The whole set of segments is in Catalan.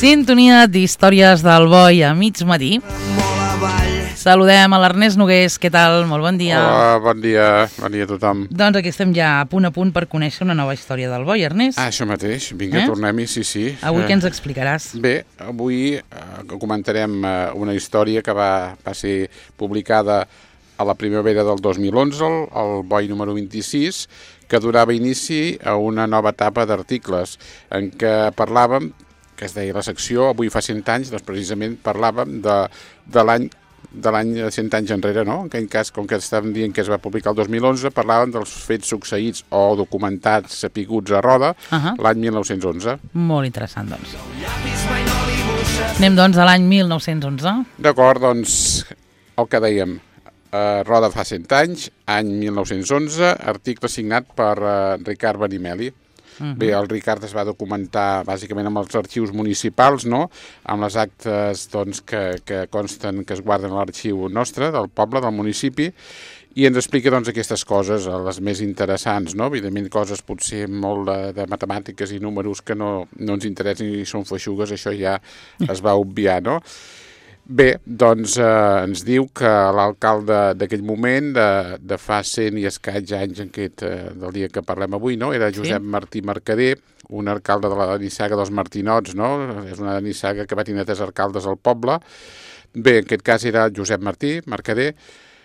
Sintonia d'històries del Boi a mig matí. Saludem a l'Ernest Nogués. Què tal? Molt bon dia. Hola, bon dia a tothom. Doncs aquí estem ja a punt per conèixer una nova història del Boi, Ernest. Això mateix, vinga, tornem-hi, sí. Avui què ens explicaràs? Bé, avui comentarem una història que va ser publicada a la primavera del 2011, el Boi número 26, que donava inici a una nova etapa d'articles en què parlàvem, que es deia la secció Avui fa 100 anys, doncs precisament parlàvem de l'any 100 anys enrere, no? En aquell cas, com que estàvem dient que es va publicar el 2011, parlàvem dels fets succeïts o documentats sapiguts a Roda l'any 1911. Molt interessant, doncs. Anem, doncs, a l'any 1911. D'acord, doncs, el que dèiem, Roda fa 100 anys, any 1911, article signat per Ricard Benimeli. Bé, el Ricard es va documentar bàsicament amb els arxius municipals, no? Amb les actes doncs, que consten, que es guarden a l'arxiu nostre, del poble, del municipi, i ens explica doncs, aquestes coses, les més interessants, no? Evidentment, coses potser molt de matemàtiques i números que no ens interessen i són feixugues, això ja es va obviar, no? Bé, doncs ens diu que l'alcalde d'aquell moment, de fa 100 i escaig anys del dia que parlem avui, no? Era Josep Martí Mercader, un alcalde de la nissaga dels Martinots, no? És una nissaga que va tenir 3 alcaldes al poble. Bé, en aquest cas era Josep Martí Mercader.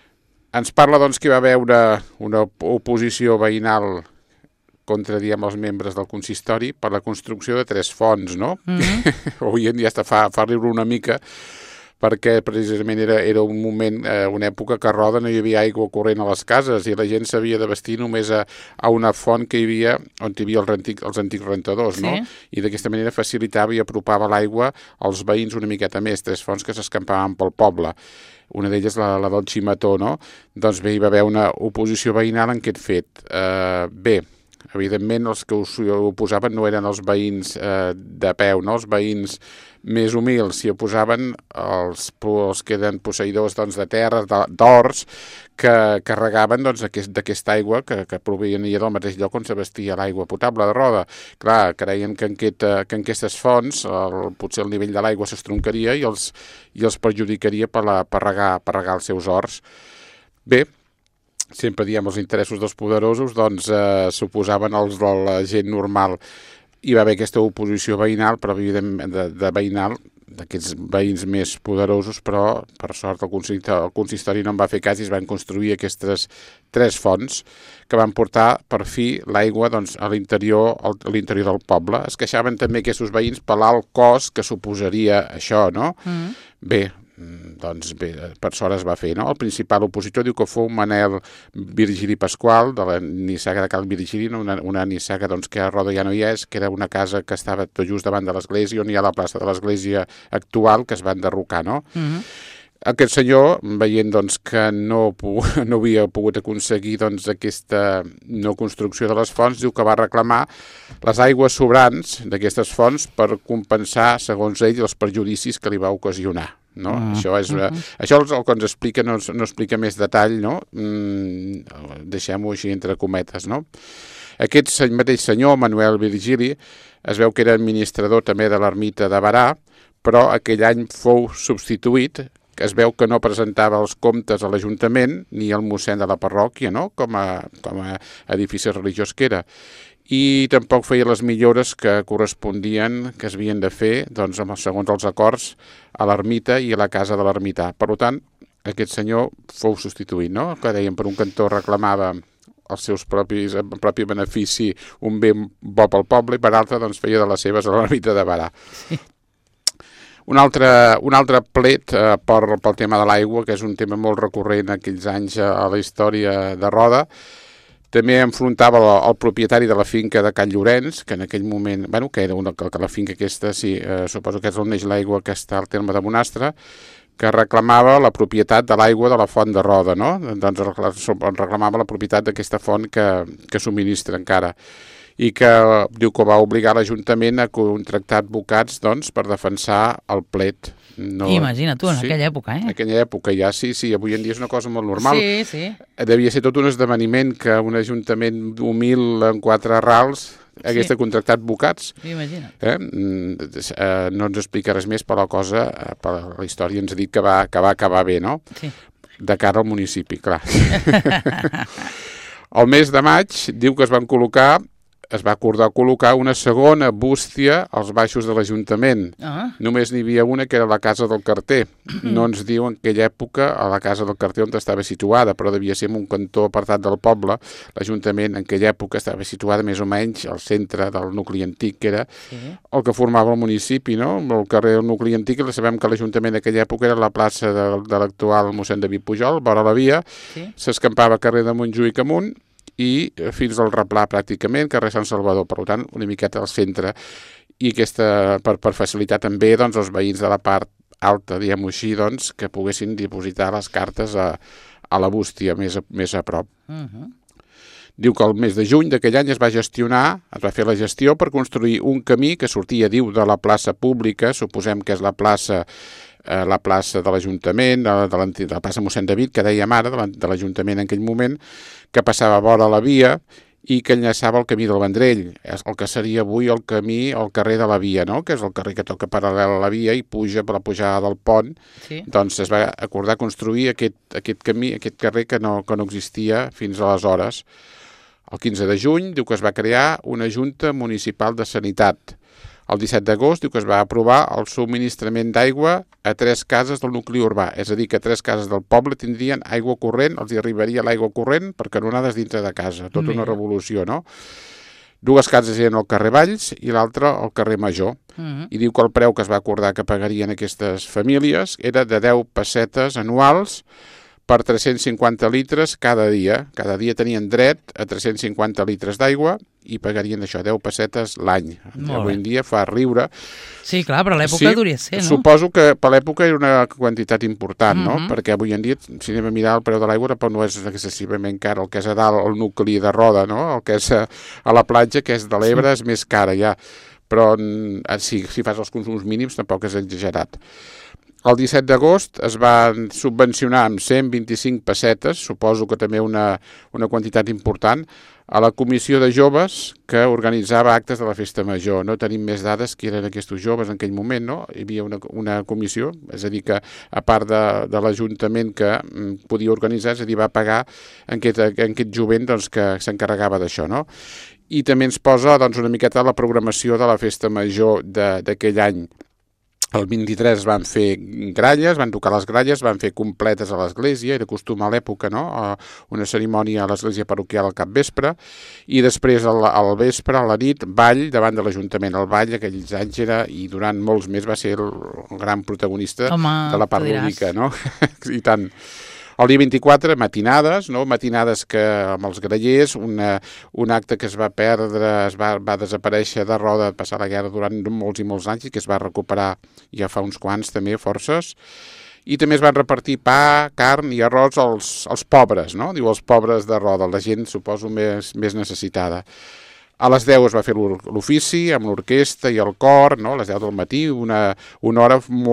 Ens parla doncs, que hi va haver una oposició veïnal contra, diem, els membres del consistori per la construcció de 3 fonts, no? Avui en dia fa riure una mica, perquè precisament era un moment, una època que a Roda no hi havia aigua corrent a les cases i la gent s'havia de vestir només a una font que hi havia, on hi havia els antics rentadors, no? I d'aquesta manera facilitava i apropava l'aigua als veïns una miqueta més, 3 fonts que s'escampaven pel poble. Una d'elles, la del Ximató, no? Doncs bé, hi va haver una oposició veïnal en aquest fet. Bé, evidentment els que s'hi oposaven no eren els veïns de peu, no? Els veïns més humils, s'hi oposaven els que eren posseïdors doncs, de terres, d'horts, que regaven doncs, d'aquesta aigua que provenia del mateix lloc on s'abastia l'aigua potable de Roda. Clar, creien que en aquestes fonts potser el nivell de l'aigua s'estroncaria i els perjudicaria per regar els seus horts. Bé, sempre diem els interessos dels poderosos, doncs s'oposaven als de la gent normal. Hi va haver aquesta oposició veïnal, però evidentment de veïnal, d'aquests veïns més poderosos, però per sort el consistori no en va fer cas i es van construir aquestes 3 fonts que van portar per fi l'aigua doncs, a l'interior del poble. Es queixaven també aquests veïns per l'alt cost que suposaria això, no? Bé, doncs bé, per sort es va fer, no? El principal opositor diu que fou Manel Virgili Pasqual, de la nissaga de Cal Virgili, una nissaga doncs, que a Roda ja no hi és, que era una casa que estava tot just davant de l'església, on hi ha la plaça de l'església actual, que es va enderrocar, no? Aquest senyor, veient doncs, que no havia pogut aconseguir doncs, aquesta no construcció de les fonts, diu que va reclamar les aigües sobrants d'aquestes fonts per compensar, segons ell, els perjudicis que li va ocasionar. No? Això és el que ens explica, no explica més detall, no? Deixem-ho així entre cometes, no? Aquest mateix senyor, Manuel Virgili, es veu que era administrador també de l'ermita de Barà, però aquell any fou substituït, que es veu que no presentava els comptes a l'Ajuntament ni al mossèn de la parròquia, no? com a edifici religiós que era. I tampoc feia les millores que correspondien, que es havien de fer, doncs, segons els acords, a l'ermita i a la casa de l'ermità. Per tant, aquest senyor fou substituït, no? Que dèiem, per un cantó reclamava els seus propi benefici un bé bo pel poble i per altre doncs, feia de les seves a l'ermita de Barà. Un altre plet pel tema de l'aigua, que és un tema molt recurrent aquells anys a la història de Roda. També enfrontava el propietari de la finca de Can Llorenç, que en aquell moment, que era que la finca aquesta, sí, suposo que és on neix l'aigua que està al terme de Bonastre, que reclamava la propietat de l'aigua de la font de Roda, no? Doncs reclamava la propietat d'aquesta font que subministra encara. I que diu que va obligar l'Ajuntament a contractar advocats doncs, per defensar el plet. Imagina tu, en aquella època, En aquella època ja, sí, avui en dia és una cosa molt normal. Sí. Devia ser tot un esdeveniment que un ajuntament humil en 4 rals hagués de contractar advocats. Imagina't. No ens explica res més, però la història ens ha dit que va acabar bé, no? Sí. De cara al municipi, clar. El mes de maig diu que es va acordar col·locar una segona bústia als baixos de l'Ajuntament. Només n'hi havia una, que era la Casa del Carter. No ens diu en aquella època a la Casa del Carter on estava situada, però devia ser en un cantó apartat del poble. L'Ajuntament en aquella època estava situada més o menys al centre del nucli antic, que era el que formava el municipi, no? El carrer del nucli antic, sabem que l'Ajuntament en aquella època era la plaça de l'actual mossèn David Pujol, vora la via, s'escampava carrer de Montjuïc amunt, i fins al Replà pràcticament, carrer Sant Salvador, per tant, una miqueta al centre. I per facilitar també els veïns de la part alta, diguem-ho així, que poguessin dipositar les cartes a la bústia més a prop. Diu que el mes de juny d'aquell any es va fer la gestió per construir un camí que sortia, diu, de la plaça pública, suposem que és la plaça de l'Ajuntament, de la plaça mossèn David, que dèiem ara, de l'Ajuntament en aquell moment, que passava vora la via i que enllaçava el camí del Vendrell, el que seria avui el carrer de la via, no? Que és el carrer que toca paral·lel a la via i puja per la pujada del pont. Doncs es va acordar construir aquest camí, aquest carrer que no existia fins aleshores. El 15 de juny diu que es va crear una Junta Municipal de Sanitat. El 17 d'agost diu que es va aprovar el subministrament d'aigua a 3 cases del nucli urbà, és a dir, que 3 cases del poble tindrien aigua corrent, els hi arribaria l'aigua corrent per canonades dintre de casa, tota una revolució, no? 2 cases eren al carrer Valls i l'altra al carrer Major, i diu que el preu que es va acordar que pagarien aquestes famílies era de 10 pessetes anuals per 350 litres cada dia. Cada dia tenien dret a 350 litres d'aigua i pagarien això, 10 pessetes l'any. Avui en dia fa riure. Sí, clar, però a l'època hauria de ser, no? Suposo que per l'època era una quantitat important, no? Perquè avui en dia, si anem a mirar el preu de l'aigua, no és excessivament car. El que és a dalt, el nucli de Roda, no? El que és a la platja, que és de l'Ebre, és més cara ja. Però si fas els consums mínims tampoc és exagerat. El 17 d'agost es va subvencionar amb 125 pessetes, suposo que també una quantitat important, a la comissió de joves que organitzava actes de la Festa Major. No tenim més dades qui eren aquests joves en aquell moment, no? Hi havia una comissió, és a dir, que a part de l'Ajuntament que podia organitzar, és a dir, va pagar en aquest jovent que s'encarregava d'això, no? I també ens posa una miqueta la programació de la Festa Major d'aquell any. El 23 van fer gralles, van tocar les gralles, van fer completes a l'església, era costum a l'època, no? Una cerimònia a l'església parroquial al capvespre, i després al vespre, a la nit, ball davant de l'Ajuntament. El ball aquells anys era, i durant molts més, va ser el gran protagonista de la part lúdica, no? I tant. El dia 24, matinades, no? Matinades que amb els grallers, un acte que es va perdre, va desaparèixer de Roda, passar la guerra durant molts i molts anys i que es va recuperar ja fa uns quants també, forces. I també es van repartir pa, carn i arròs als pobres, no? Diu els pobres de Roda, la gent, suposo, més necessitada. A les 10 es va fer l'ofici amb l'orquestra i el cor, no? A les 10 del matí, una hora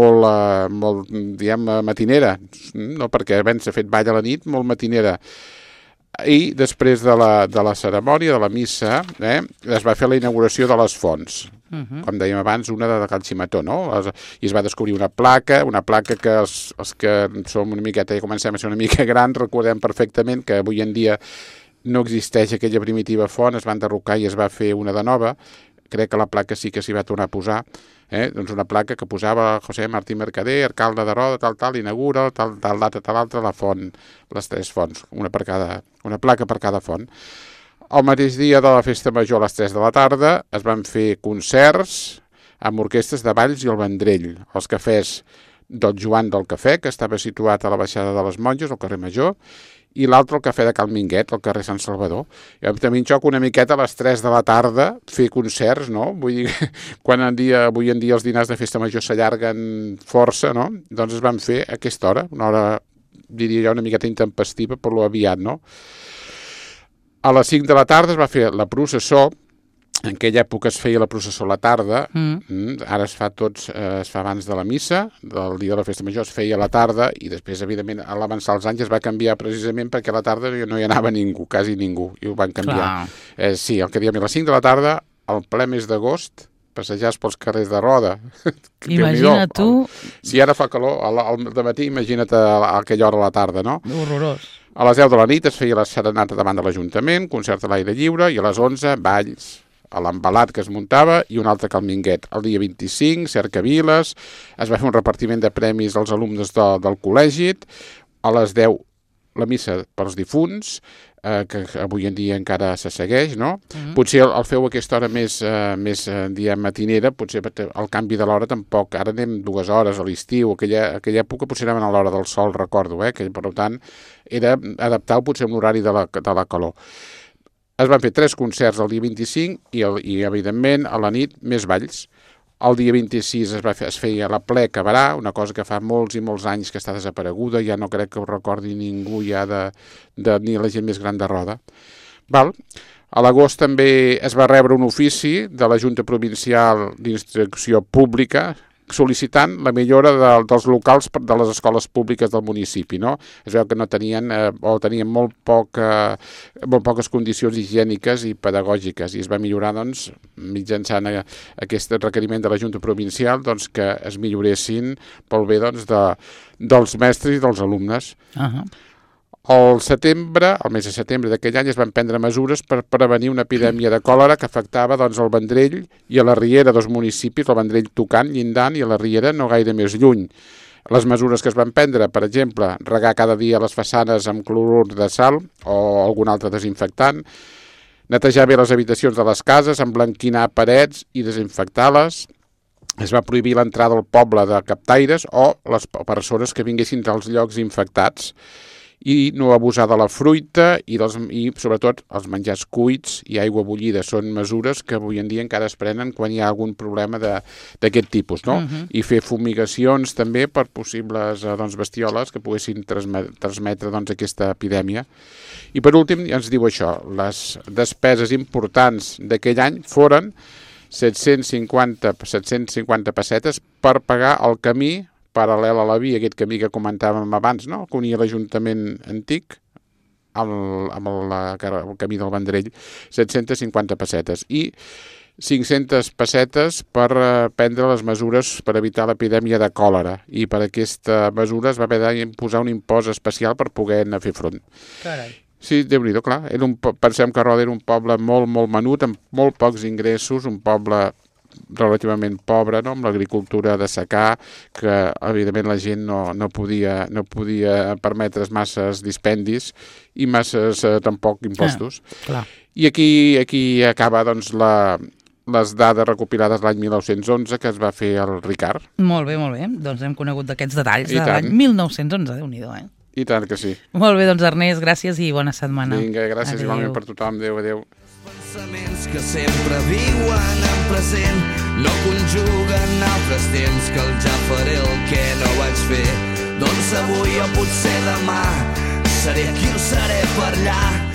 molt diguem, matinera, no? Perquè abans s'ha fet ball a la nit, molt matinera. I després de la cerimònia, de la missa, es va fer la inauguració de les fonts. Com dèiem abans, una de Cal Ximató, no? I es va descobrir una placa que els que som una miqueta i comencem a ser una mica grans recordem perfectament que avui en dia no existeix aquella primitiva font, es va enderrocar i es va fer una de nova. Crec que la placa sí que s'hi va tornar a posar, doncs una placa que posava José Martí Mercader, alcalde de Roda, tal, inaugura, tal data, tal altra, la font, les 3 fonts, una placa per cada font. El mateix dia de la Festa Major, a les 3 de la tarda, es van fer concerts amb orquestres de Valls i el Vendrell, els cafès del Joan del Cafè, que estava situat a la baixada de les Monges, al carrer Major, i l'altre el cafè de Cal Minguet, al carrer Sant Salvador. I també en xoc una miqueta a les 3 de la tarda fer concerts, no? Vull dir, quan avui en dia els dinars de Festa Major s'allarguen força, no? Doncs es van fer a aquesta hora, una hora, diria jo, una miqueta intempestiva, per lo aviat, no? A les 5 de la tarda es va fer la processó. En aquella època es feia la processó a la tarda, ara es fa abans de la missa, del dia de la Festa Major es feia a la tarda i després, evidentment, a l'avançar els anys es va canviar precisament perquè a la tarda no hi anava ningú, quasi ningú, i ho van canviar. Sí, el que dèiem a les 5 de la tarda al ple mes d'agost, passejar pels carrers de Roda. Imagina't tu... Si ara fa calor, al dematí, imagina't a aquella hora a la tarda, no? Horrorós. A les 10 de la nit es feia la serenata davant de l'Ajuntament, concert a l'aire lliure, i a les 11, balls a l'embalat que es muntava i un altre calminguet. El dia 25, cercaviles, es va fer un repartiment de premis als alumnes del col·legi, a les 10 la missa pels difunts, que avui en dia encara se segueix, no? Potser el feu a aquesta hora més matinera, potser el canvi de l'hora tampoc, ara anem 2 hores a l'estiu, aquella època potser anaven a l'hora del sol, recordo, que per tant era adaptar potser amb l'horari de la calor. Es van fer 3 concerts el dia 25 i evidentment, a la nit, més balls. El dia 26 es feia la Ple Cabarà, una cosa que fa molts i molts anys que està desapareguda, ja no crec que ho recordi ningú ja ni la gent més gran de Roda. A l'agost també es va rebre un ofici de la Junta Provincial d'Instrucció Pública sol·licitant la millora dels locals de les escoles públiques del municipi, no? Es veu que no tenien o tenien molt poques condicions higièniques i pedagògiques i es va millorar, doncs, mitjançant aquest requeriment de la Junta Provincial, doncs, que es milloressin pel bé, doncs, dels mestres i dels alumnes. Al mes de setembre d'aquell any es van prendre mesures per prevenir una epidèmia de còlera que afectava, doncs, el Vendrell i a la Riera, 2 municipis, el Vendrell tocant, llindant, i a la Riera no gaire més lluny. Les mesures que es van prendre, per exemple, regar cada dia les façanes amb clorur de sal o algun altre desinfectant, netejar bé les habitacions de les cases, emblanquinar parets i desinfectar-les. Es va prohibir l'entrada al poble de captaires o les persones que vinguessin dels llocs infectats, i no abusar de la fruita i sobretot els menjars cuits i aigua bullida. Són mesures que avui en dia encara es prenen quan hi ha algun problema d'aquest tipus, no? I fer fumigacions també per possibles bestioles que poguessin transmetre aquesta epidèmia. I per últim ens diu això, les despeses importants d'aquell any foren 750 pessetes per pagar el camí paral·lel a la via, aquest camí que comentàvem abans, no? Que unia l'Ajuntament antic amb el camí del Vendrell, 750 pessetes. I 500 pessetes per prendre les mesures per evitar l'epidèmia de còlera. I per aquesta mesura es va haver d'imposar un impost especial per poder-ne fer front. Carai. Sí, Déu-n'hi-do, clar. Pensem que Roda era un poble molt, molt menut, amb molt pocs ingressos, un poble relativament pobre, no? Amb l'agricultura de secà, que evidentment la gent no podia permetre's masses dispendis i masses tampoc impostos. I aquí acaba, doncs, les dades recopilades l'any 1911 que es va fer el Ricard. Molt bé. Doncs hem conegut d'aquests detalls de l'any 1911, Déu-n'hi-do, I tant que sí. Molt bé, doncs, Ernest, gràcies i bona setmana. Vinga, gràcies igualment per tothom. Adéu. Pensaments que sempre viuen en present, no conjuguen altres temps que el ja faré el que no vaig fer. Doncs avui o potser demà seré qui ho seré per allà.